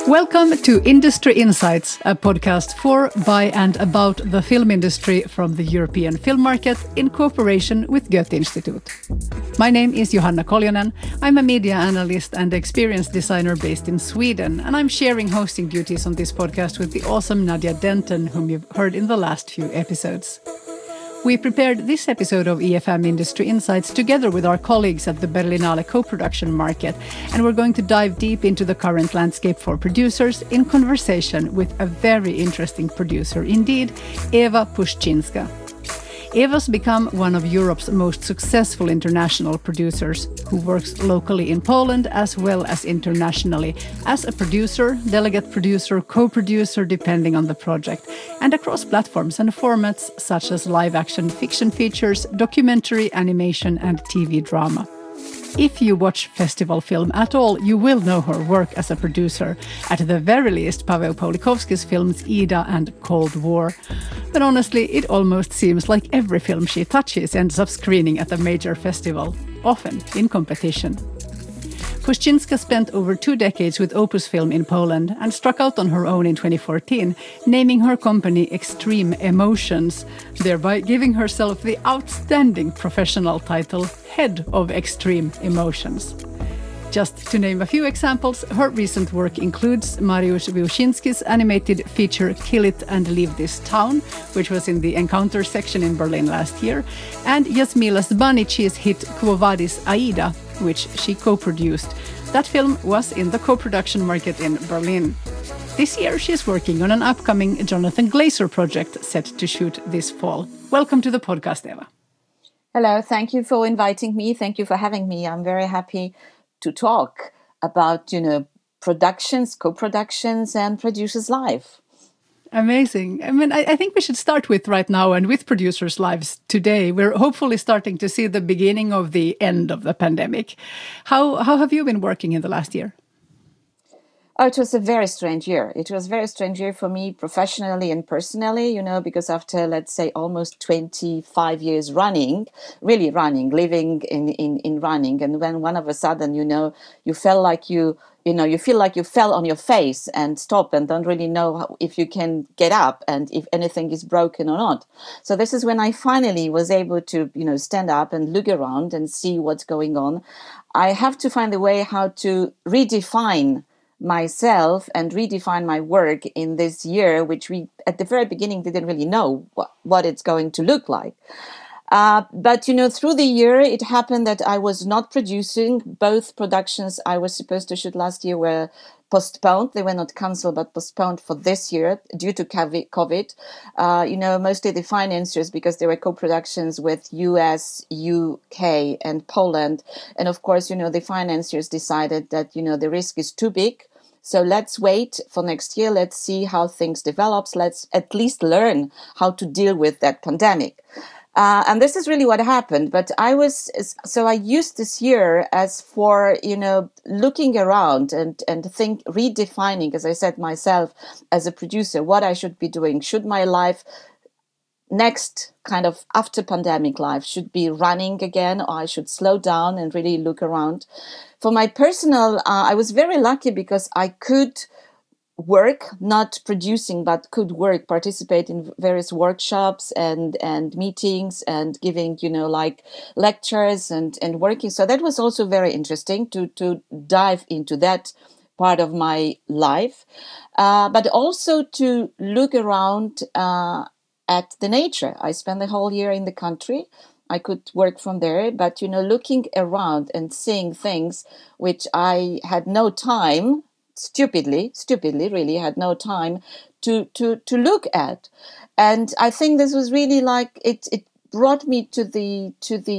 Welcome to Industry Insights, a podcast for, by and about the film industry from the European film market in cooperation with Goethe-Institut. My name is Johanna Koljonen. I'm a media analyst and experience designer based in Sweden, and I'm sharing hosting duties on this podcast with the awesome Nadia Denton, whom you've heard in the last few episodes. We prepared this episode of EFM Industry Insights together with our colleagues at the Berlinale co-production market, and we're going to dive deep into the current landscape for producers in conversation with a very interesting producer indeed, Eva Puszczynska. Eva's become one of Europe's most successful international producers who works locally in Poland as well as internationally as a producer, delegate producer, co-producer depending on the project, and across platforms and formats such as live-action fiction features, documentary, animation and TV drama. If you watch festival film at all, you will know her work as a producer, at the very least Paweł Pawlikowski's films Ida and Cold War. But honestly, it almost seems like every film she touches ends up screening at a major festival, often in competition. Puszczynska spent over 2 decades with Opus Film in Poland and struck out on her own in 2014, naming her company Extreme Emotions, thereby giving herself the outstanding professional title Head of Extreme Emotions. Just to name a few examples, her recent work includes Mariusz Wiłszyński's animated feature Kill It and Leave This Town, which was in the Encounter section in Berlin last year, and Jasmila Zbanici's hit Quo Vadis Aida, which she co-produced. That film was in the co-production market in Berlin. This year she's working on an upcoming Jonathan Glazer project set to shoot this fall. Welcome to the podcast, Eva. Hello, thank you for inviting me. Thank you for having me. I'm very happy to talk about, productions, co-productions and producers' life. Amazing. I mean, I think we should start with right now and with producers' lives today. We're hopefully starting to see the beginning of the end of the pandemic. How have you been working in the last year? Oh, it was a very strange year. It was a very strange year for me professionally and personally, because after, let's say, almost 25 years living in running. And when one of a sudden, you felt like you feel like you fell on your face and stop and don't really know if you can get up and if anything is broken or not. So this is when I finally was able to, stand up and look around and see what's going on. I have to find a way how to redefine myself and redefine my work in this year, which we at the very beginning didn't really know what it's going to look like. But through the year, it happened that I was not producing. Both productions I was supposed to shoot last year were postponed. They were not cancelled, but postponed for this year due to COVID. Mostly the financiers, because there were co-productions with US, UK and Poland. And of course, the financiers decided that, the risk is too big. So let's wait for next year. Let's see how things develop. Let's at least learn how to deal with that pandemic. And this is really what happened. But I used this year as for, looking around and redefining, as I said myself, as a producer, what I should be doing. Should my life next kind of after pandemic life should be running again, or I should slow down and really look around. For my personal, I was very lucky because I could work, not producing, but could work, participate in various workshops and meetings and giving, lectures and working. So that was also very interesting to dive into that part of my life, but also to look around at the nature. I spent the whole year in the country. I could work from there, but, looking around and seeing things which I had no time, stupidly, really had no time to look at. And I think this was really like, it brought me to the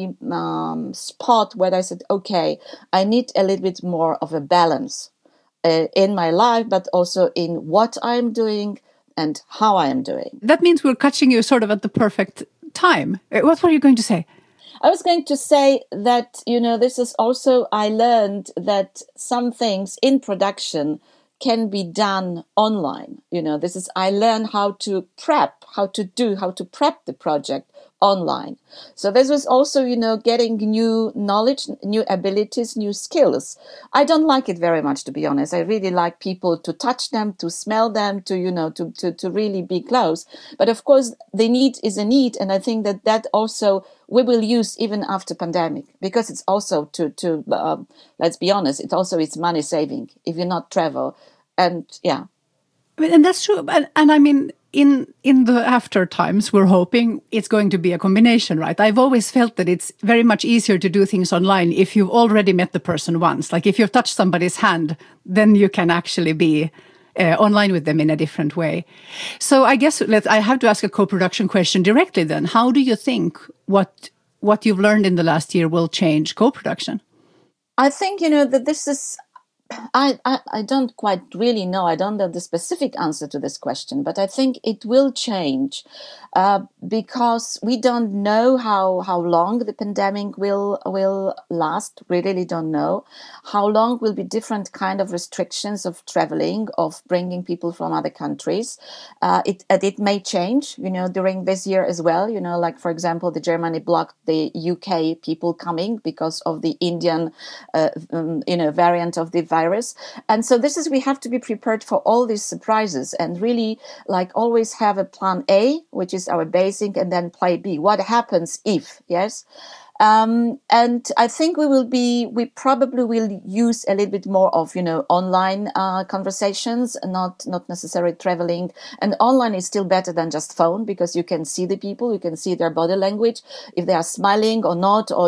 spot where I said, okay, I need a little bit more of a balance in my life, but also in what I'm doing and how I am doing. That means we're catching you sort of at the perfect time. What were you going to say? I was going to say that, this is also, I learned that some things in production can be done online. I learned how to prep the project online. So this was also, getting new knowledge, new abilities, new skills. I don't like it very much, to be honest. I really like people to touch them, to smell them, to really be close. But of course, the need is a need. And I think that also we will use even after pandemic, because it's also let's be honest, it's money saving if you not travel. And yeah. And that's true. And I mean, in the after times, we're hoping it's going to be a combination, right? I've always felt that it's very much easier to do things online if you've already met the person once. Like if you've touched somebody's hand, then you can actually be online with them in a different way. So I guess I have to ask a co-production question directly then. How do you think what you've learned in the last year will change co-production? I think, that this is... I don't quite really know. I don't have the specific answer to this question, but I think it will change because we don't know how long the pandemic will last. We really don't know how long will be different kind of restrictions of traveling, of bringing people from other countries. It may change, during this year as well. Like for example, the Germany blocked the UK people coming because of the Indian, variant of the virus. And so we have to be prepared for all these surprises and really always have a plan A, which is our basic, and then plan B. What happens if, yes? And I think we probably will use a little bit more of, online conversations, not necessarily traveling. And online is still better than just phone, because you can see the people, you can see their body language, if they are smiling or not, or,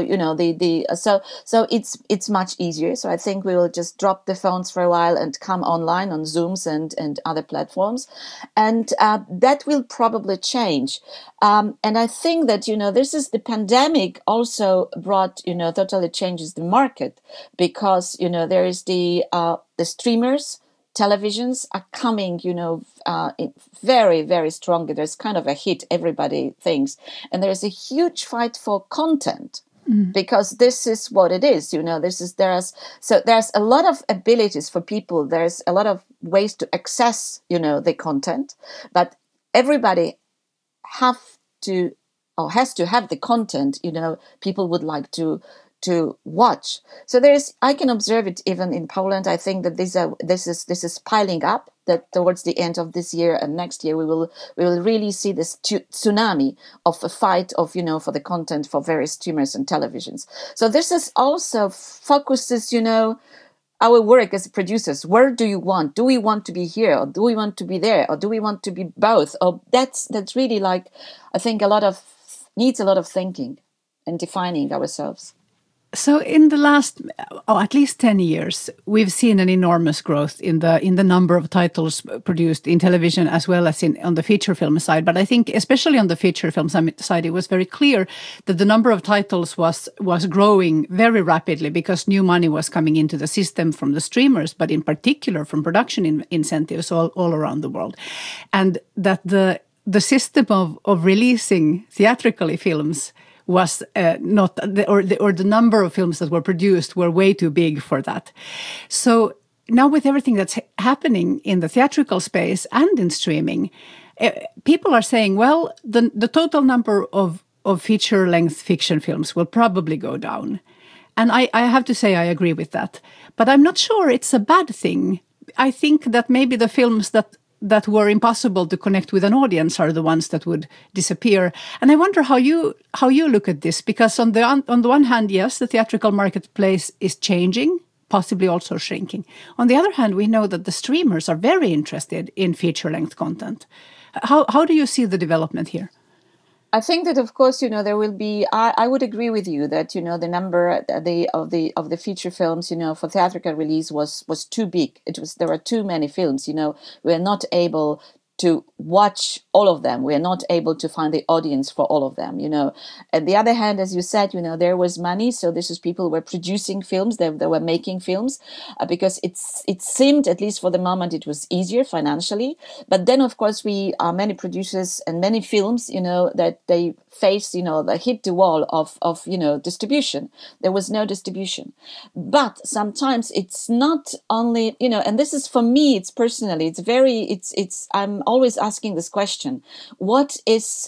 so it's much easier. So I think we will just drop the phones for a while and come online on Zooms and other platforms. And, that will probably change. And I think that, this is the pandemic also brought, totally changes the market, because, there is the streamers, televisions are coming, very, very strongly. There's kind of a hit, everybody thinks. And there's a huge fight for content. Because this is what it is, there's a lot of abilities for people. There's a lot of ways to access, the content, but everybody has to have the content, people would like to watch. So I can observe it even in Poland. I think that this is piling up, that towards the end of this year and next year, we will really see this tsunami of a fight of, for the content for various streamers and televisions. So this is also focuses, our work as producers. Where do you want? Do we want to be here, or do we want to be there, or do we want to be both? Or that's really I think needs a lot of thinking and defining ourselves. So in the last, at least 10 years, we've seen an enormous growth in the number of titles produced in television as well as on the feature film side. But I think especially on the feature film side, it was very clear that the number of titles was growing very rapidly because new money was coming into the system from the streamers, but in particular from production incentives all around the world. And that the system of releasing theatrically films was not the number of films that were produced were way too big for that. So now with everything that's happening in the theatrical space and in streaming, people are saying, well, the total number of feature-length fiction films will probably go down. And I have to say I agree with that. But I'm not sure it's a bad thing. I think that maybe the films that were impossible to connect with an audience are the ones that would disappear. And I wonder how you look at this, because on the one hand, yes, the theatrical marketplace is changing, possibly also shrinking. On the other hand, we know that the streamers are very interested in feature-length content. How do you see the development here? I think that, of course, there will be. I would agree with you that the number of the feature films, for theatrical release was too big. There were too many films. We are not able to watch all of them. We are not able to find the audience for all of them, On the other hand, as you said, there was money. So this is people were producing films, they were making films because it seemed, at least for the moment, it was easier financially. But then, of course, we are many producers and many films, that they face, they hit the wall of distribution. There was no distribution. But sometimes it's not only, and this is for me, it's personally, I'm always asking this question. What is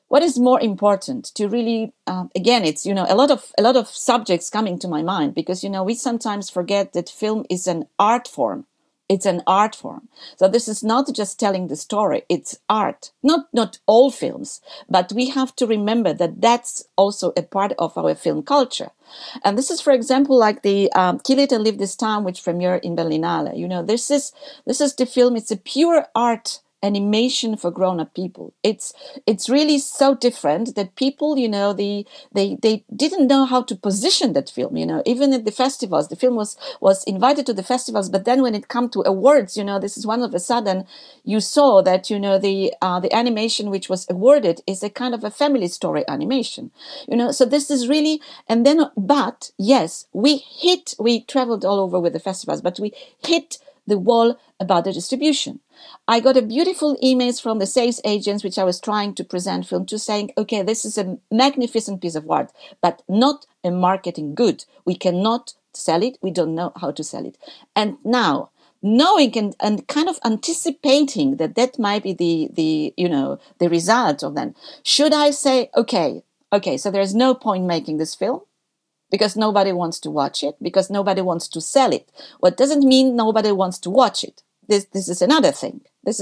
what is more important to really, again, it's, a lot of subjects coming to my mind, because, we sometimes forget that film is an art form. It's an art form. So this is not just telling the story, it's art. Not all films, but we have to remember that that's also a part of our film culture. And this is, for example, like the Kill It and Leave This Town, which premiered in Berlinale. This is the film. It's a pure art animation for grown-up people. It's really so different that people, they didn't know how to position that film. Even at the festivals, the film was invited to the festivals, but then when it come to awards, this is one of a sudden you saw that the animation which was awarded is a kind of a family story animation. So this is really, and then, but yes, we traveled all over with the festivals, but we hit the wall about the distribution. I got a beautiful emails from the sales agents, which I was trying to present film to, saying, okay, this is a magnificent piece of art, but not a marketing good. We cannot sell it. We don't know how to sell it. And now, knowing and kind of anticipating that might be the result of that, should I say, okay, so there's no point making this film? Because nobody wants to watch it, because nobody wants to sell it. What doesn't mean nobody wants to watch it. This is another thing.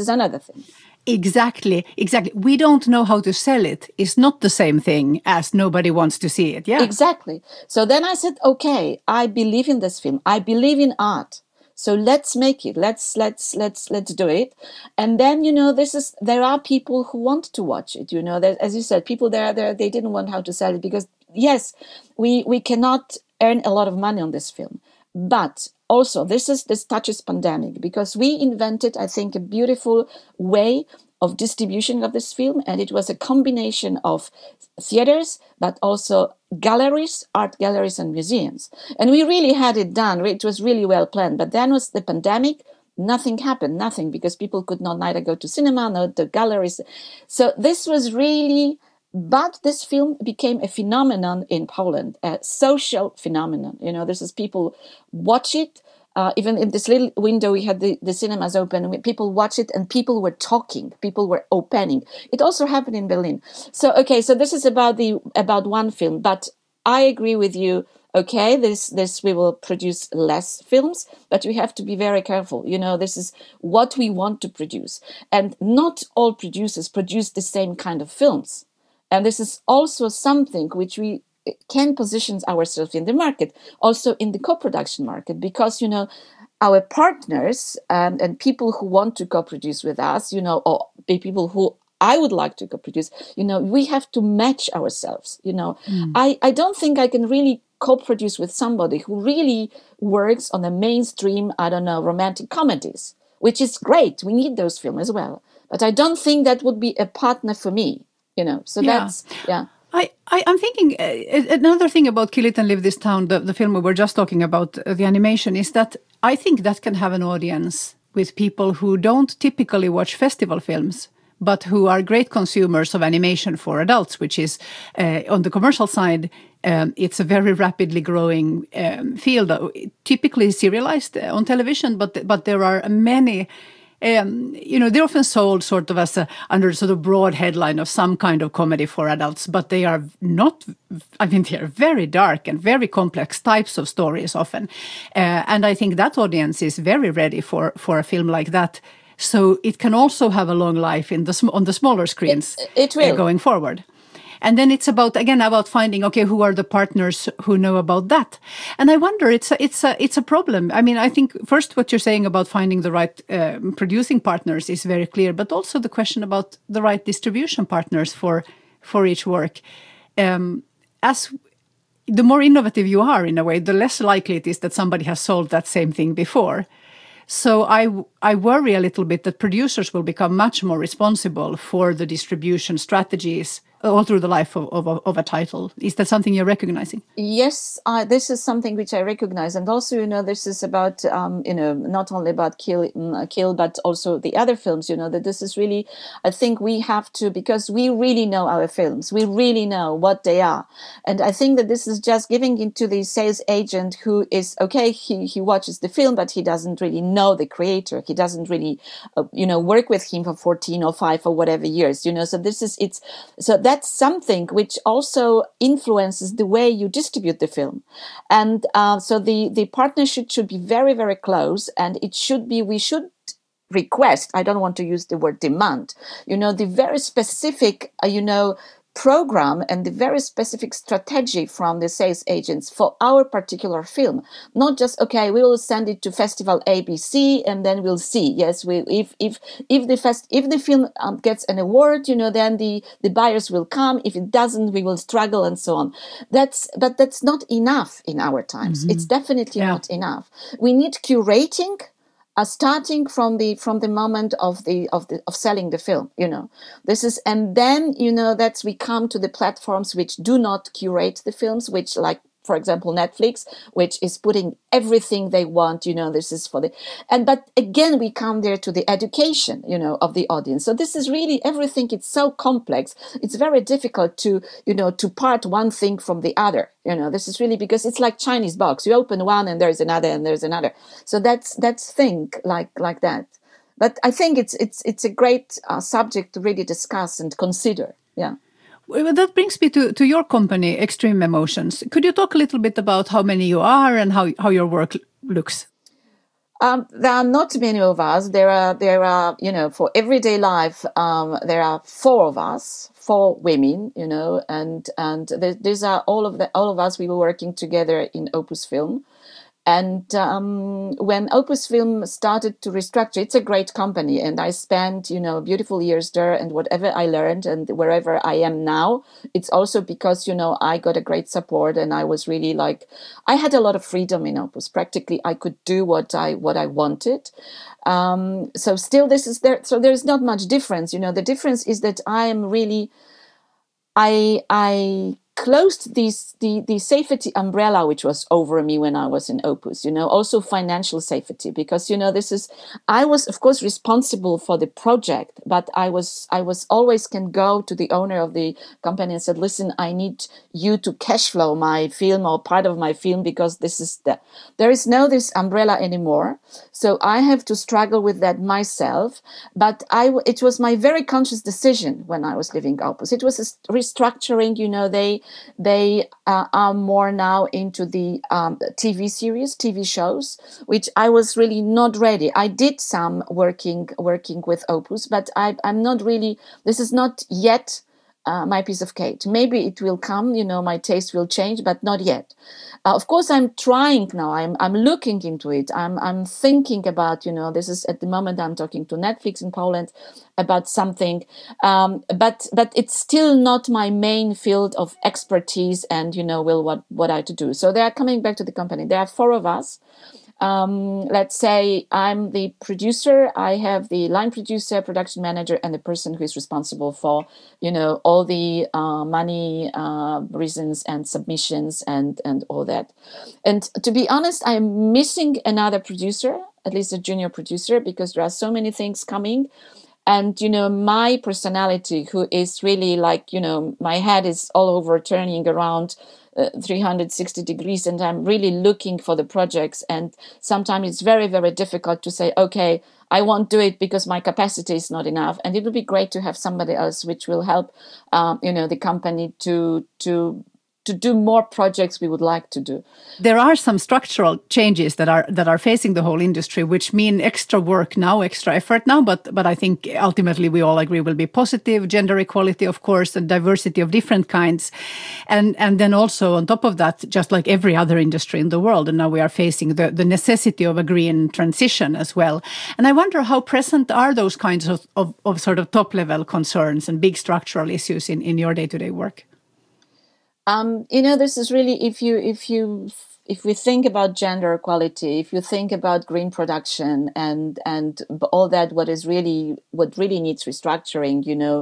Exactly. We don't know how to sell it. It's not the same thing as nobody wants to see it. Yeah. Exactly. So then I said, okay, I believe in this film. I believe in art. So let's make it. Let's do it. And then, there are people who want to watch it. As you said, people there, they didn't want how to sell it, because yes, we cannot earn a lot of money on this film. But also, this touches pandemic, because we invented, I think, a beautiful way of distribution of this film, and it was a combination of theaters, but also galleries, art galleries, and museums. And we really had it done. It was really well planned. But then was the pandemic. Nothing happened, because people could not neither go to cinema nor the galleries. So this was really. But this film became a phenomenon in Poland, a social phenomenon. This is people watch it. Even in this little window, we had the cinemas open. People watch it, and people were talking. People were opening. It also happened in Berlin. So this is about one film. But I agree with you. Okay, this we will produce less films, but we have to be very careful. This is what we want to produce, and not all producers produce the same kind of films. And this is also something which we can position ourselves in the market, also in the co-production market, because, our partners and people who want to co-produce with us, or the people who I would like to co-produce, we have to match ourselves. I don't think I can really co-produce with somebody who really works on the mainstream, romantic comedies, which is great. We need those films as well. But I don't think that would be a partner for me. So that's, yeah. I'm thinking another thing about Kill It and Leave This Town, the film we were just talking about, the animation, is that I think that can have an audience with people who don't typically watch festival films, but who are great consumers of animation for adults, which is on the commercial side, it's a very rapidly growing field, typically serialized on television, but there are many. They're often sold sort of as under sort of broad headline of some kind of comedy for adults, but they are not. They are very dark and very complex types of stories often, and I think that audience is very ready for a film like that. So it can also have a long life on the smaller screens. It will going forward. And then it's about finding, who are the partners who know about that. And I wonder, it's a problem. I think first what you're saying about finding the right producing partners is very clear, but also the question about the right distribution partners for each work. As the more innovative you are, in a way, the less likely it is that somebody has sold that same thing before. So I worry a little bit that producers will become much more responsible for the distribution strategies all through the life of a title. Is that something you're recognizing? Yes, this is something which I recognize. And also, this is about, not only about Kill, but also the other films, that this is really, I think we have to, because we really know our films. We really know what they are. And I think that this is just giving it to the sales agent who is, he watches the film, but he doesn't really know the creator. He doesn't really, work with him for 14 or 5 or whatever years, so this is, so that that's something which also influences the way you distribute the film. And so the partnership should be very, very close, and we should request, I don't want to use the word demand, the very specific, program and the very specific strategy from the sales agents for our particular film. Not just, okay, we will send it to festival ABC and then we'll see. Yes, if the film gets an award, then the buyers will come. If it doesn't, we will struggle and so on. But that's not enough in our times. Mm-hmm. It's definitely not enough. We need curating. Starting from the moment of selling the film, this is, and then that's we come to the platforms which do not curate the films, which, like, for example, Netflix, which is putting everything they want, this is but again, we come there to the education, of the audience. So this is really everything. It's so complex. It's very difficult to part one thing from the other. This is really, because it's like Chinese box. You open one and there's another and there's another. So that's think like that. But I think it's a great subject to really discuss and consider. Yeah. Well, that brings me to your company, Extreme Emotions. Could you talk a little bit about how many you are and how your work looks? There are not many of us. There are for everyday life, there are 4 of us, 4 women, and these are all of us. We were working together in Opus Film. And when Opus Film started to restructure, it's a great company, and I spent, beautiful years there, and whatever I learned and wherever I am now, it's also because, I got a great support, and I was really I had a lot of freedom in Opus. Practically, I could do what I wanted. So still this is there. So there's not much difference. The difference is that I am really, I closed the safety umbrella which was over me when I was in Opus, also financial safety, because I was of course responsible for the project, but I was always can go to the owner of the company and said, listen, I need you to cash flow my film or part of my film, because there is no this umbrella anymore. So I have to struggle with that myself. But it was my very conscious decision when I was leaving Opus. It was a restructuring, they are more now into the TV shows, which I was really not ready. I did some working with Opus, but I'm not really, this is not yet my piece of cake. Maybe it will come, my taste will change, but not yet. Of course, I'm trying now. I'm looking into it. I'm thinking about, this is at the moment I'm talking to Netflix in Poland about something, but it's still not my main field of expertise and, what I to do. So they are coming back to the company. There are 4 of us. Let's say I'm the producer. I have the line producer, production manager, and the person who is responsible for, all the money reasons and submissions and all that. And to be honest, I'm missing another producer, at least a junior producer, because there are so many things coming. And, my personality, who is really my head is all over turning around 360 degrees, and I'm really looking for the projects. And sometimes it's very, very difficult to say, okay, I won't do it because my capacity is not enough. And it would be great to have somebody else which will help, the company to do more projects we would like to do. There are some structural changes that are facing the whole industry, which mean extra work now, extra effort now, but I think ultimately we all agree will be positive. Gender equality, of course, and diversity of different kinds. And then also on top of that, just like every other industry in the world, and now we are facing the necessity of a green transition as well. And I wonder how present are those kinds of sort of top level concerns and big structural issues in your day-to-day work? This is really, if we think about gender equality, if you think about green production and all that, what really needs restructuring,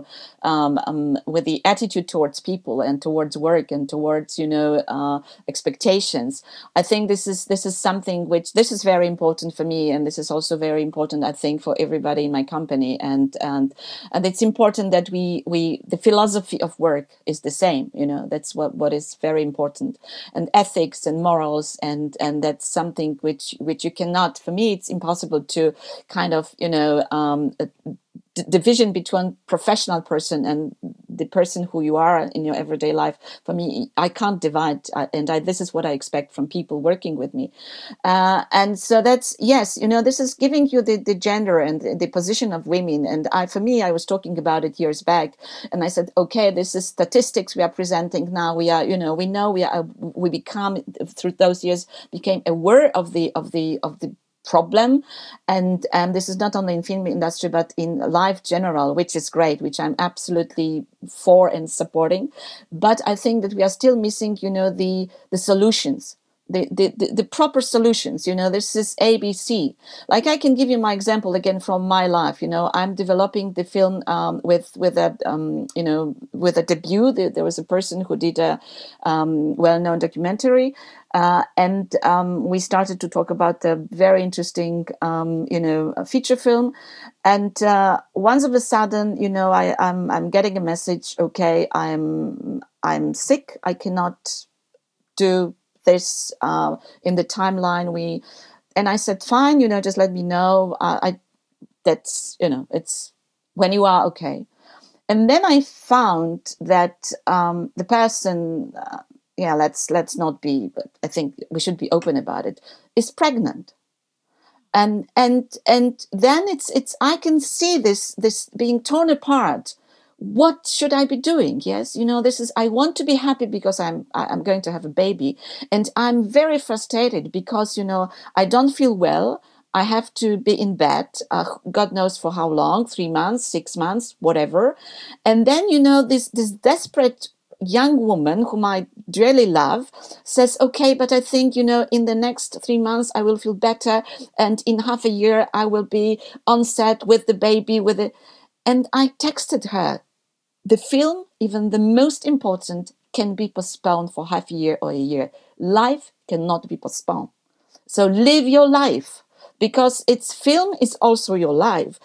with the attitude towards people and towards work and towards, expectations. I think this is something this is very important for me, and this is also very important, I think, for everybody in my company. And it's important that the philosophy of work is the same. That's what is very important, and ethics and morals. And that's something which you cannot, for me, it's impossible to kind of, division between professional person and the person who you are in your everyday life. For me, I can't divide, this is what I expect from people working with me. And so that's, yes, this is giving you the gender and the position of women. And for me, I was talking about it years back, and I said, okay, this is statistics we are presenting now. We are, we become, through those years, became aware of the problem, and this is not only in film industry but in life general, which is great, which I'm absolutely for and supporting. But I think that we are still missing, the solutions, the proper solutions. This is ABC. Like, I can give you my example again from my life. I'm developing the film with a debut. There was a person who did a well-known documentary, and we started to talk about a very interesting a feature film. And once of a sudden, I'm getting a message. Okay, I'm sick. I cannot do this in the timeline. And I said, fine, just let me know. That's it's when you are okay. And then I found that the person, let's not be, but I think we should be open about it, is pregnant. And then it's I can see this being torn apart. What should I be doing? Yes, this is, I want to be happy because I'm going to have a baby, and I'm very frustrated because I don't feel well. I have to be in bed, God knows for how long, 3 months, 6 months, whatever. And then this desperate young woman whom I dearly love says, okay, but I think in the next 3 months I will feel better, and in half a year I will be on set with the baby, and I texted her, the film, even the most important, can be postponed for half a year or a year. Life cannot be postponed. So live your life, because film is also your life.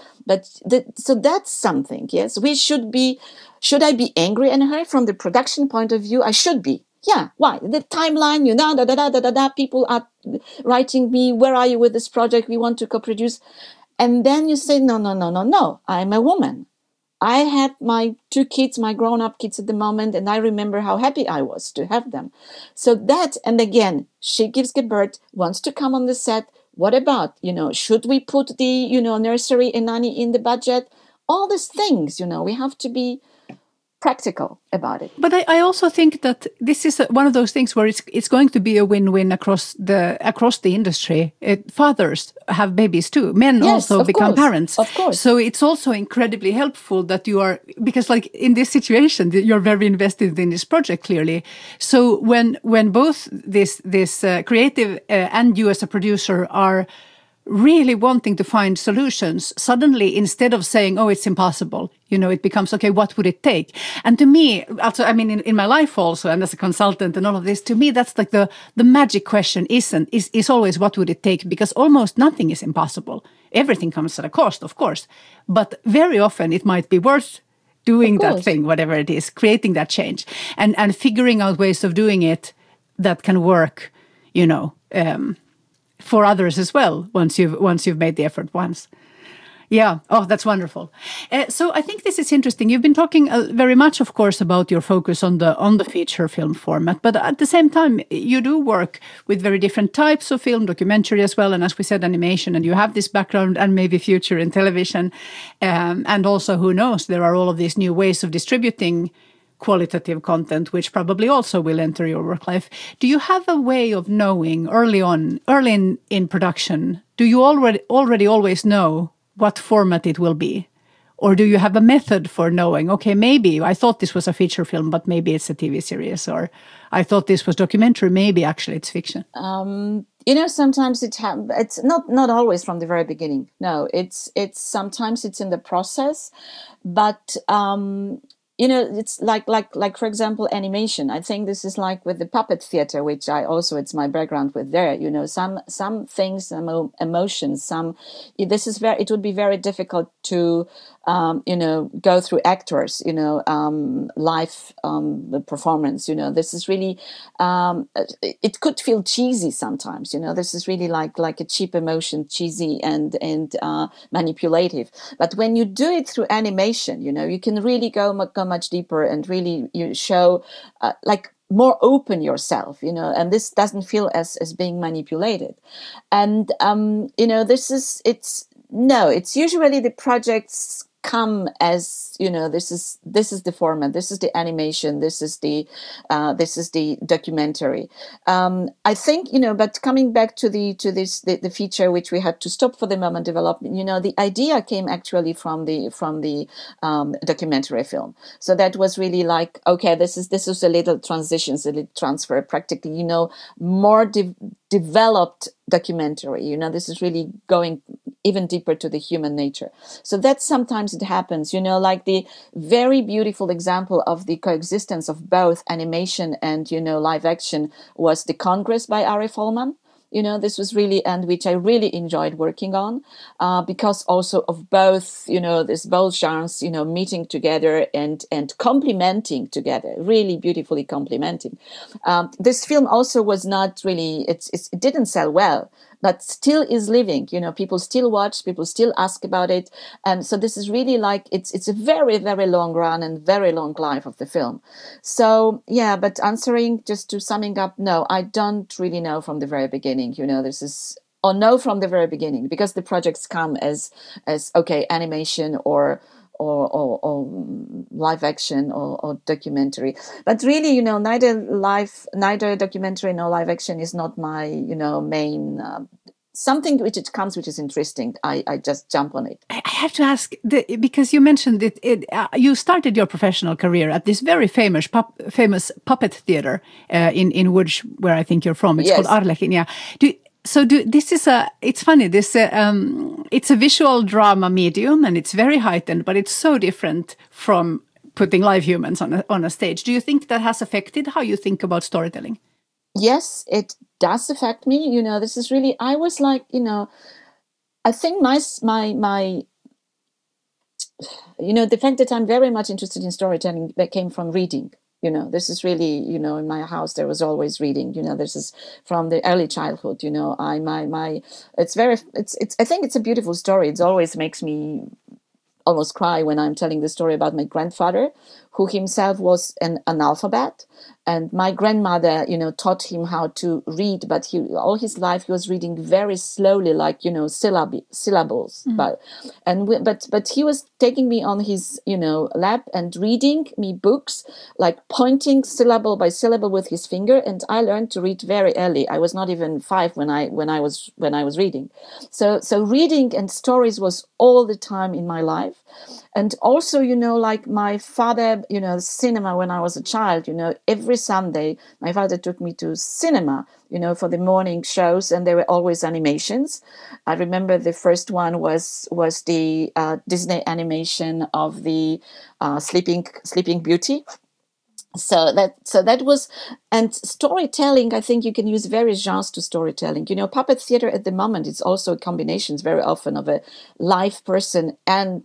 So that's something. Yes, should I be angry at her from the production point of view? I should be. Yeah, why? The timeline, people are writing me, where are you with this project? We want to co-produce. And then you say, no, I'm a woman. I had my 2 kids, my grown-up kids at the moment, and I remember how happy I was to have them. So that, and again, she gives birth, wants to come on the set. What about, should we put the, nursery and nanny in the budget? All these things, we have to be practical about it. But I also think that this is one of those things where it's going to be a win-win across the industry. Fathers have babies too. Men also become parents. Of course. So it's also incredibly helpful that you are, because like in this situation, you're very invested in this project clearly. So when both this creative and you as a producer are really wanting to find solutions, suddenly instead of saying, oh, it's impossible, it becomes, okay, what would it take? And to me, also, I mean, in my life also, and as a consultant and all of this, to me, that's like the magic question is always what would it take? Because almost nothing is impossible. Everything comes at a cost, of course. But very often it might be worth doing that thing, whatever it is, creating that change and figuring out ways of doing it that can work, for others as well, once you've made the effort once. Yeah. Oh, that's wonderful. So I think this is interesting. You've been talking very much, of course, about your focus on the feature film format, but at the same time, you do work with very different types of film, documentary as well, and as we said, animation, and you have this background and maybe future in television. And also, who knows, there are all of these new ways of distributing qualitative content, which probably also will enter your work life. Do you have a way of knowing early in production, do you already always know what format it will be? Or do you have a method for knowing, okay, maybe I thought this was a feature film, but maybe it's a TV series, or I thought this was documentary, maybe actually it's fiction? Sometimes it's not always from the very beginning. No, it's sometimes it's in the process, but it's like for example, animation. I think this is like with the puppet theater, which it's my background with there. Some things, emotions. It would be very difficult to go through actors, live performance. This is really, it could feel cheesy sometimes. This is really like a cheap emotion, cheesy and manipulative. But when you do it through animation, you can really go much deeper and really you show more open yourself, and this doesn't feel as being manipulated. And it's usually the projects come as this is the format, this is the animation, this is the documentary. I think but coming back to the feature which we had to stop for the moment development, the idea came actually from the documentary film. So that was really like, okay, this is a little transitions, a little transfer, practically more developed documentary. This is really going even deeper to the human nature. So that sometimes it happens, like the very beautiful example of the coexistence of both animation and, live action was The Congress by Ari Folman. This was really, and which I really enjoyed working on, because also of both, this both genres, meeting together and complementing together, really beautifully complementing. This film also was not really, it didn't sell well, but still is living. People still watch, people still ask about it. And so this is really like, it's a very, very long run and very long life of the film. So, yeah, but answering, just to summing up, no, I don't really know from the very beginning, this is, or no from the very beginning, because the projects come as okay, animation or live action or documentary. But really, neither documentary nor live action is not my, main, something which is interesting. I just jump on it. I have to ask, because you mentioned you started your professional career at this very famous puppet theater in Łódź, where I think you're from. It's called Arlekin. Yeah. It's funny, it's a visual drama medium and it's very heightened, but it's so different from putting live humans on a stage. Do you think that has affected how you think about storytelling? Yes, it does affect me. This is really, I was like, I think my the fact that I'm very much interested in storytelling that came from reading. This is really, in my house, there was always reading, this is from the early childhood, I think it's a beautiful story. It always makes me almost cry when I'm telling the story about my grandfather, who himself was an analphabet. And my grandmother, taught him how to read, but all his life he was reading very slowly, like, syllables. Mm-hmm. But he was taking me on his, lap and reading me books, like pointing syllable by syllable with his finger. And I learned to read very early. I was not even 5 when I was reading. So reading and stories was all the time in my life. And also, like my father, cinema when I was a child, every Sunday, my father took me to cinema, for the morning shows, and there were always animations. I remember the first one was the Disney animation of the Sleeping Beauty. So that was, and storytelling, I think you can use various genres to storytelling. Puppet theater at the moment is also combinations very often of a live person and,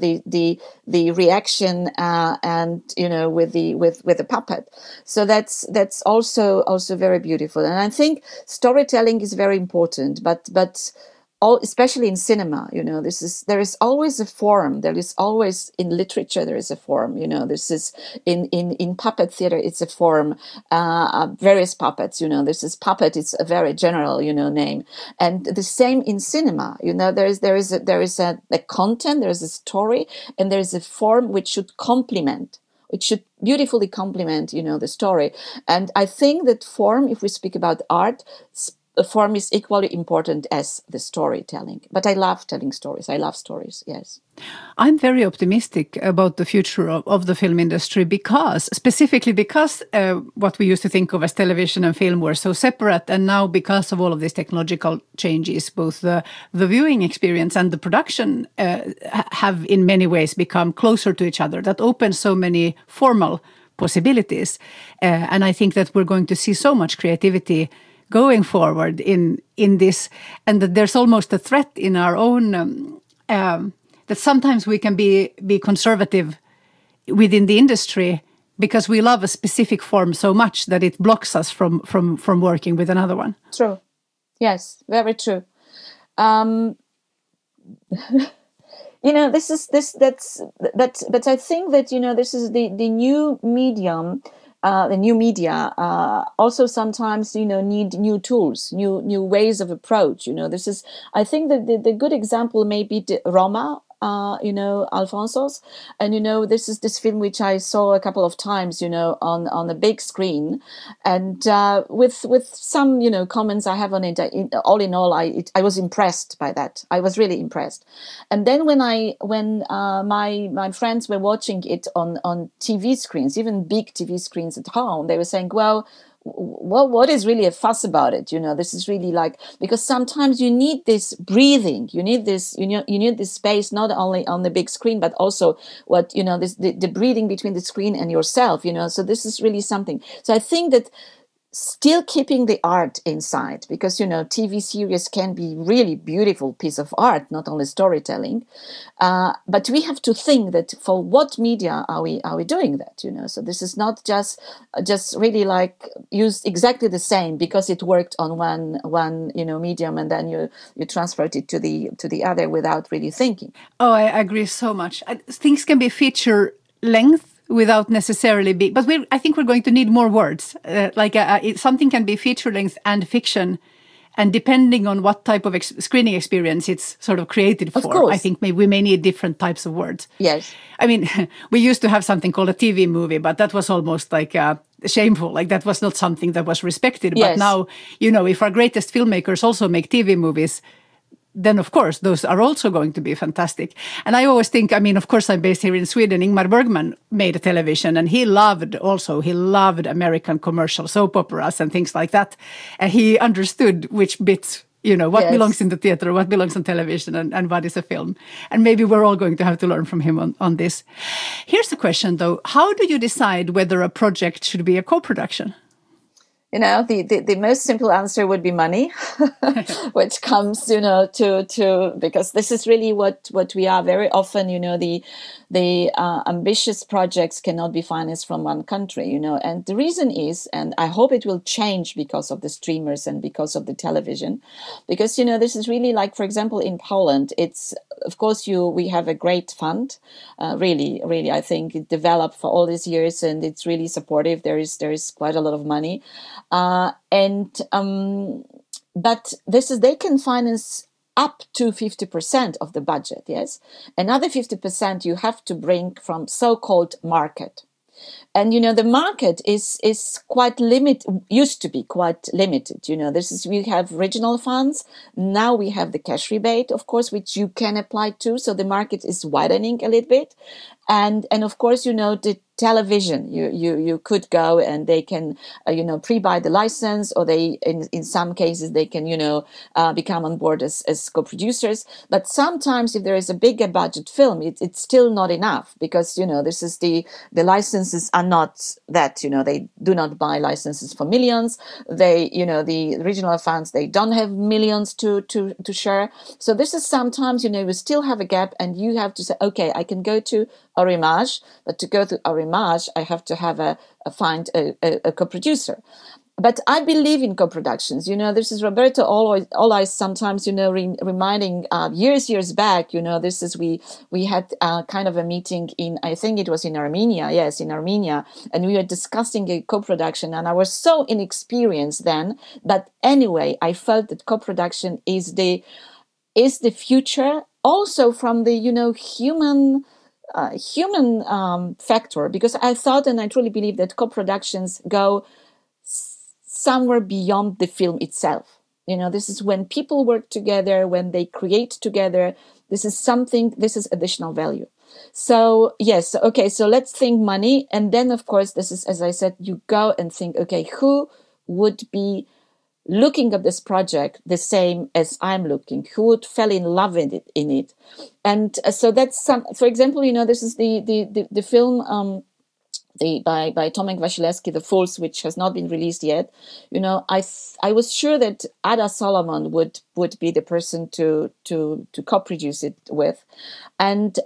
the reaction, and, with the puppet. So that's also very beautiful. And I think storytelling is very important, but especially in cinema, there is always a form. There is always in literature, there is a form, this is in puppet theater, it's a form, various puppets, this is puppet. It's a very general, name. And the same in cinema, there is a content, there is a story, and there is a form which should complement. It should beautifully complement, the story. And I think that form, if we speak about art, the form is equally important as the storytelling. But I love telling stories. I love stories, yes. I'm very optimistic about the future of the film industry specifically because what we used to think of as television and film were so separate. And now because of all of these technological changes, both the viewing experience and the production have in many ways become closer to each other. That opens so many formal possibilities. And I think that we're going to see so much creativity going forward in this, and that there's almost a threat in our own that sometimes we can be conservative within the industry because we love a specific form so much that it blocks us from working with another one. True. Yes, very true. But I think that, this is the new medium, the new media, also sometimes, need new tools, new ways of approach. I think that the good example may be the Roma, Alfonso's. And, this is this film which I saw a couple of times, on the big screen. And with some, comments I have on it, all in all, I was impressed by that. I was really impressed. And then when my friends were watching it on TV screens, even big TV screens at home, they were saying, well, what is really a fuss about it? This is really because sometimes you need this breathing, you need this space, not only on the big screen, but also the breathing between the screen and yourself, so this is really something. So I think that still keeping the art inside, because TV series can be really beautiful piece of art, not only storytelling, but we have to think that for what media are we doing that, so this is not just really used exactly the same because it worked on one medium, and then you transferred it to the other without really thinking. Oh, I agree so much. Things can be feature length without necessarily be, but I think we're going to need more words. Something can be feature length and fiction, and depending on what type of screening experience it's sort of created for, of course. I think we may need different types of words. Yes. I mean, we used to have something called a TV movie, but that was almost shameful. That was not something that was respected. Yes. But now, if our greatest filmmakers also make TV movies, then of course those are also going to be fantastic. And I always think, of course I'm based here in Sweden. Ingmar Bergman made a television, and he loved American commercial soap operas and things like that. And he understood which bits, what Yes. belongs in the theater, what belongs on television, and what is a film. And maybe we're all going to have to learn from him on this. Here's the question though. How do you decide whether a project should be a co-production? The most simple answer would be money, which comes, to because this is really what we are very often. The ambitious projects cannot be financed from one country, and the reason is, and I hope it will change because of the streamers and because of the television, because this is really for example in Poland, it's of course we have a great fund, really I think it developed for all these years, and it's really supportive. There is quite a lot of money. But they can finance up to 50% of the budget, yes? Another 50% you have to bring from so-called market. And, the market is quite used to be quite limited. We have regional funds. Now we have the cash rebate, of course, which you can apply to. So the market is widening a little bit. And of course, the television, you could go and they can, pre-buy the license, or they, in some cases, they can, become on board as co-producers. But sometimes if there is a bigger budget film, it's still not enough, because, this is the licenses are not that, they do not buy licenses for millions. They, the regional funds, they don't have millions to share. So this is sometimes, we still have a gap, and you have to say, okay, I can go to Arrimage, but to go to Arrimage, I have to have find a co-producer. But I believe in co-productions. This is Roberto always sometimes, reminding years back, this is we had kind of a meeting I think it was in Armenia. Yes, in Armenia. And we were discussing a co-production, and I was so inexperienced then. But anyway, I felt that co-production is the future, also from the, human factor, because I thought, and I truly believe, that co-productions go somewhere beyond the film itself. This is when people work together, when they create together. This is additional value. So yes, okay, so let's think money. And then of course, this is, as I said, you go and think, okay, who would be looking at this project the same as I'm looking, who would fell in love in it. And so that's for example, this is the film by Tomek Wasilewski, The Fools, which has not been released yet. I was sure that Ada Solomon would be the person to co-produce it with, and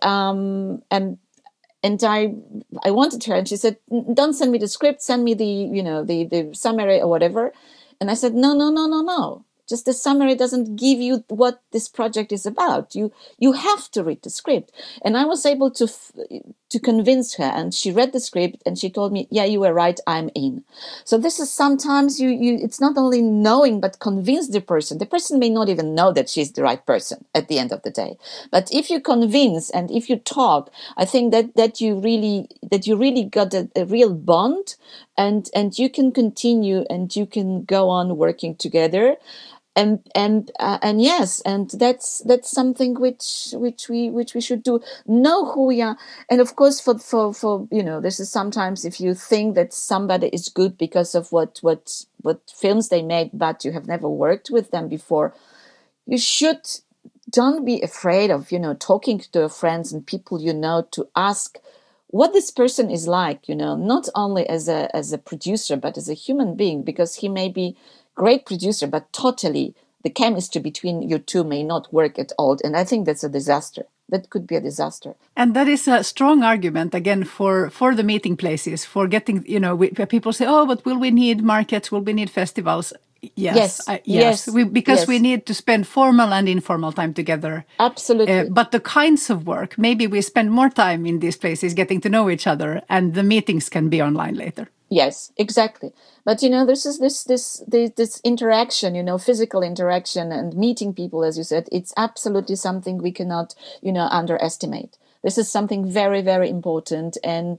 I wanted her, and she said, "Don't send me the script, send me the summary or whatever." And I said, No. Just the summary doesn't give you what this project is about. You have to read the script. And I was able to convince her, and she read the script and she told me, "Yeah, you were right, I'm in." So this is sometimes it's not only knowing, but convince the person. The person may not even know that she's the right person at the end of the day. But if you convince and if you talk, I think that you really got a real bond, and you can continue and you can go on working together. And yes, and that's something which we should do. Know who we are, and of course, for this is sometimes if you think that somebody is good because of what films they made, but you have never worked with them before, you should don't be afraid of talking to your friends and people to ask what this person is like, not only as a producer but as a human being, because he may be great producer, but totally the chemistry between you two may not work at all. And I think that's a disaster. That could be a disaster. And that is a strong argument, again, for the meeting places, for getting, people say, oh, but will we need markets? Will we need festivals? Yes. Because we need to spend formal and informal time together. Absolutely. But the kinds of work, maybe we spend more time in these places getting to know each other, and the meetings can be online later. Yes, exactly. But this is this interaction, physical interaction and meeting people, as you said. It's absolutely something we cannot underestimate. This is something very, very important, and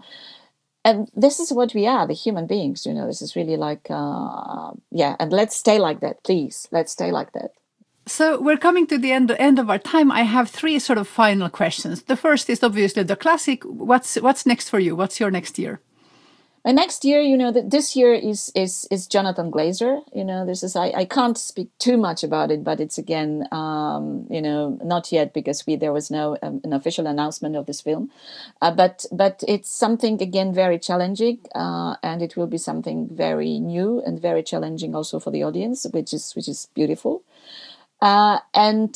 this is what we are, the human beings. This is really like and let's stay like that, please. Let's stay like that. So we're coming to the end of our time. I have 3 sort of final questions. The first is obviously the classic. What's next for you? What's your next year? My next year, this year is Jonathan Glazer. This is I can't speak too much about it, but it's again, not yet because there was no an official announcement of this film, but it's something again very challenging, and it will be something very new and very challenging also for the audience, which is beautiful. I'm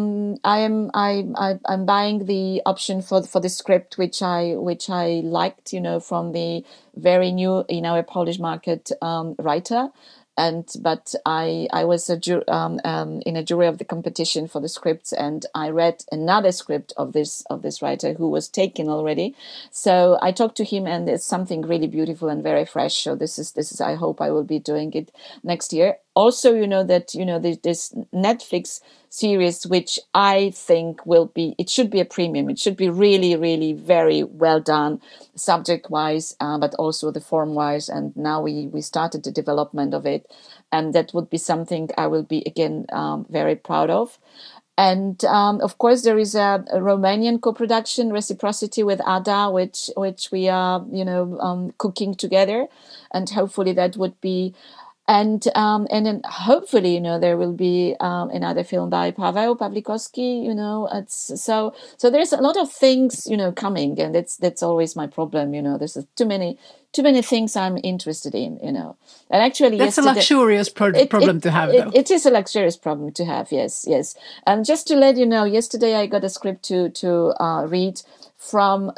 buying the option for the script which I liked, from the very new in our Polish market writer. But I was in a jury of the competition for the scripts, and I read another script of this writer who was taken already. So I talked to him, and it's something really beautiful and very fresh. So this is I hope I will be doing it next year. Also, this Netflix series, which I think it should be a premium. It should be really, really very well done, subject-wise, but also the form-wise. And now we started the development of it, and that would be something I will be again very proud of. And of course, there is a Romanian co-production, Reciprocity, with Ada, which we are cooking together, and hopefully that would be. And then hopefully, there will be another film by Paweł Pawlikowski. So there's a lot of things, coming, and that's always my problem. There's too many things I'm interested in. And actually, that's a luxurious problem to have. Though it is a luxurious problem to have. Yes. And just to let you know, yesterday I got a script to read from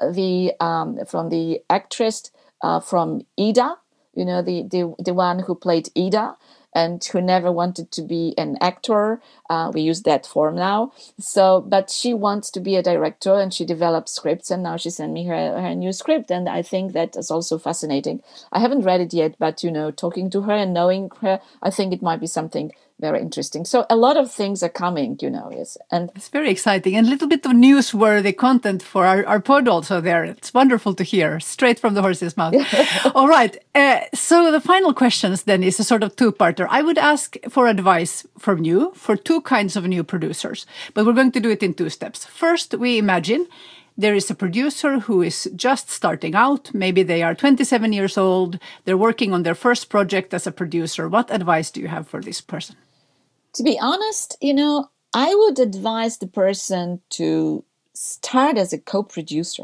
the actress from Ida. The one who played Ida and who never wanted to be an actor. We use that form now. So, but she wants to be a director, and she develops scripts, and now she sent me her new script, and I think that is also fascinating. I haven't read it yet, but talking to her and knowing her, I think it might be something very interesting. So a lot of things are coming, yes. And it's very exciting, and a little bit of newsworthy content for our pod also there. It's wonderful to hear, straight from the horse's mouth. All right. So the final questions then is a sort of two-parter. I would ask for advice from you for 2 kinds of new producers, but we're going to do it in 2 steps. First, we imagine there is a producer who is just starting out. Maybe they are 27 years old. They're working on their first project as a producer. What advice do you have for this person? To be honest, I would advise the person to start as a co-producer.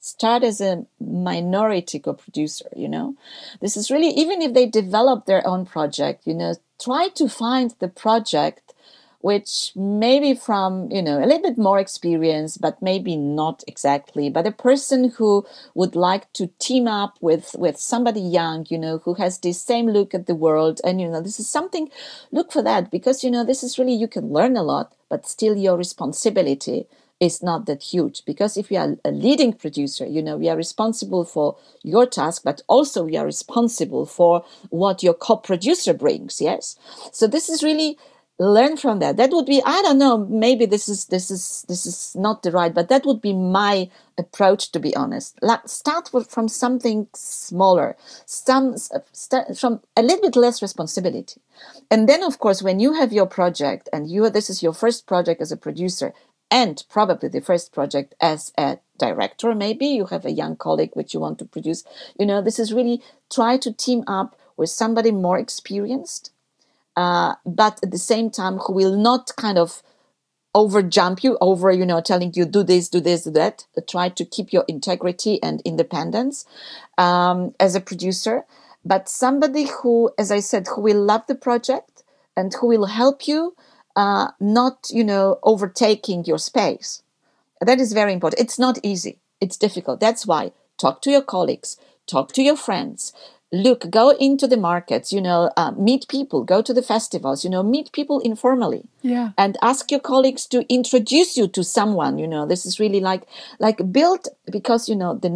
start as a minority co-producer, This is really, even if they develop their own project, try to find the project which maybe from, a little bit more experience, but maybe not exactly, but a person who would like to team up with somebody young, who has the same look at the world. And, this is something, look for that, because, this is really, you can learn a lot, but still your responsibility is not that huge. Because if you are a leading producer, we are responsible for your task, but also we are responsible for what your co-producer brings. Yes. So this is really, learn from that. That would be, I don't know, maybe this is not the right, but that would be my approach, to be honest. Start from something smaller, start from a little bit less responsibility. And then, of course, when you have your project and this is your first project as a producer, and probably the first project as a director, maybe you have a young colleague which you want to produce, this is really, try to team up with somebody more experienced, but at the same time, who will not kind of jump you over, telling you do this, do that. Try to keep your integrity and independence as a producer. But somebody who, as I said, who will love the project and who will help you, not, overtaking your space. That is very important. It's not easy. It's difficult. That's why talk to your colleagues, talk to your friends. Look, go into the markets, meet people, go to the festivals, meet people informally. Yeah. And ask your colleagues to introduce you to someone, this is really like build, because, the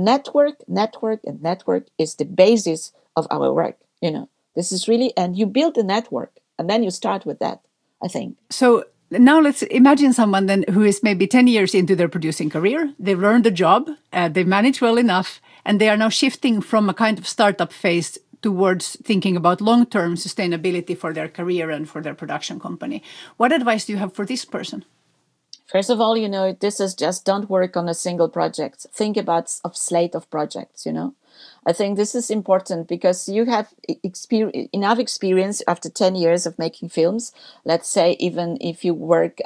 network is the basis of our work, This is really, and you build a network and then you start with that, I think. So now let's imagine someone then who is maybe 10 years into their producing career. They've learned the job, they've managed well enough, and they are now shifting from a kind of startup phase towards thinking about long-term sustainability for their career and for their production company. What advice do you have for this person? First of all, this is just, don't work on a single project. Think about a slate of projects, I think this is important because you have enough experience after 10 years of making films. Let's say even if you work,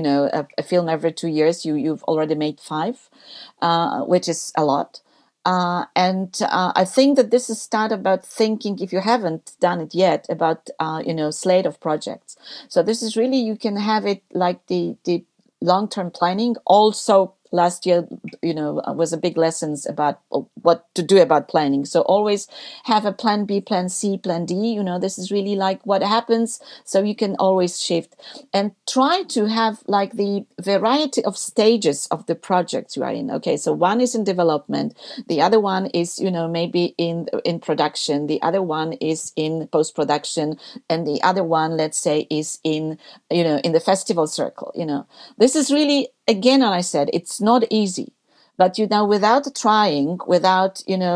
a film every 2 years, you've already made 5, which is a lot. And I think that this is start about thinking, if you haven't done it yet, about, slate of projects. So this is really, you can have it like the long-term planning. Also, last year, was a big lessons about what to do about planning. So always have a plan B, plan C, plan D. This is really like what happens. So you can always shift and try to have like the variety of stages of the projects you are in. Okay, so one is in development. The other one is, maybe in production. The other one is in post-production. And the other one, let's say, is in the festival circle. This is really, again, I said, it's not easy, but without trying, without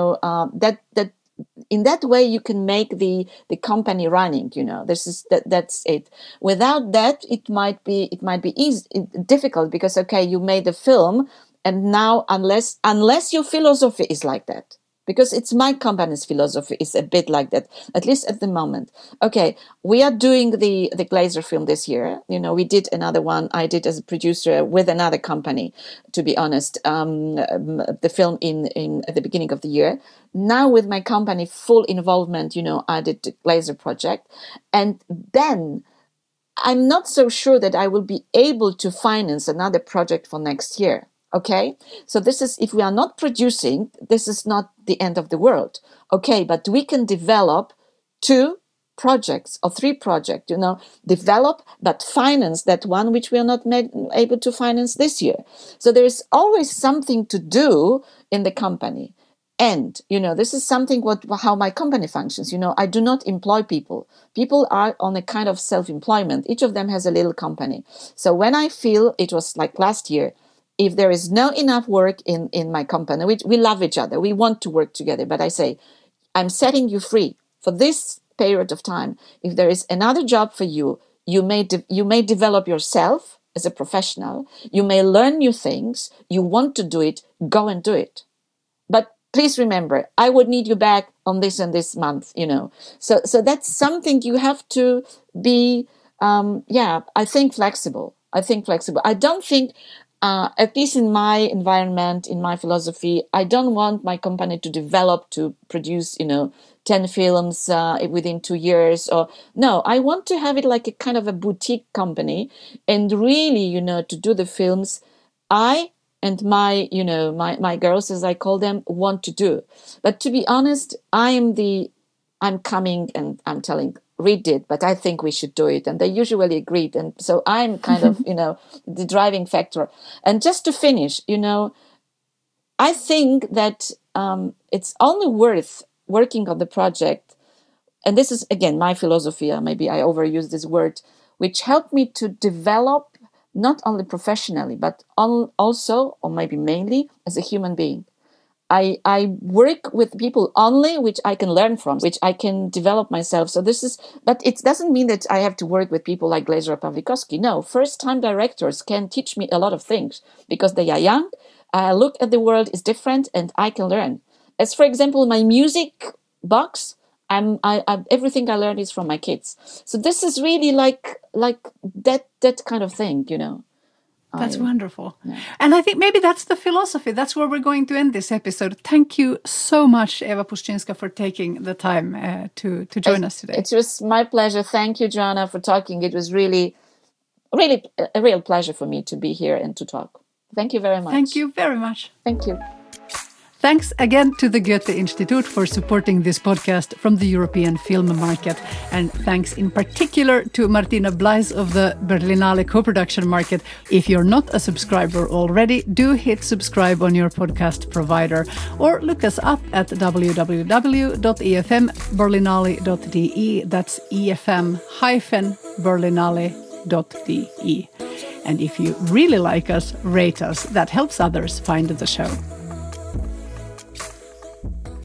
that in that way you can make the company running. That's it. Without that, it might be easy, difficult, because you made a film, and now unless your philosophy is like that. Because it's my company's philosophy is a bit like that, at least at the moment. Okay, we are doing the Glazer film this year. We did another one. I did as a producer with another company, to be honest, the film in at the beginning of the year. Now with my company, full involvement, I did the Glazer project. And then I'm not so sure that I will be able to finance another project for next year. Okay, so this is, if we are not producing, this is not the end of the world. Okay, but we can develop 2 projects or 3 projects, develop, but finance that one which we are not able to finance this year. So there is always something to do in the company. And, this is something how my company functions. I do not employ people. People are on a kind of self-employment. Each of them has a little company. So when I feel, it was like last year, if there is no enough work in my company, we love each other, we want to work together, but I say, I'm setting you free for this period of time. If there is another job for you, you may develop yourself as a professional. You may learn new things. You want to do it, go and do it. But please remember, I would need you back on this and this month, So that's something you have to be, I think flexible. I don't think at least in my environment, in my philosophy, I don't want my company to develop, to produce, 10 films within 2 years. Or no, I want to have it like a kind of a boutique company, and really, to do the films I and my, my girls, as I call them, want to do. But to be honest, I'm coming and I'm telling, read it, but I think we should do it. And they usually agreed. And so I'm kind of, the driving factor. And just to finish, I think that it's only worth working on the project. And this is, again, my philosophy. Maybe I overuse this word, which helped me to develop not only professionally, but also, or maybe mainly, as a human being. I work with people only which I can learn from, which I can develop myself. So but it doesn't mean that I have to work with people like Glazer or Pawlikowski. No, first-time directors can teach me a lot of things because they are young. Look at the world is different, and I can learn. As for example, my music box, everything I learned is from my kids. So this is really like that kind of thing, That's wonderful. Yeah. And I think maybe that's the philosophy. That's where we're going to end this episode. Thank you so much, Eva Puszczynska, for taking the time to join us today. It was my pleasure. Thank you, Joanna, for talking. It was really, really a real pleasure for me to be here and to talk. Thank you very much. Thank you very much. Thank you. Thanks again to the Goethe Institute for supporting this podcast from the European film market. And thanks in particular to Martina Bleis of the Berlinale co-production market. If you're not a subscriber already, do hit subscribe on your podcast provider or look us up at www.efmberlinale.de. That's efm-berlinale.de. And if you really like us, rate us. That helps others find the show.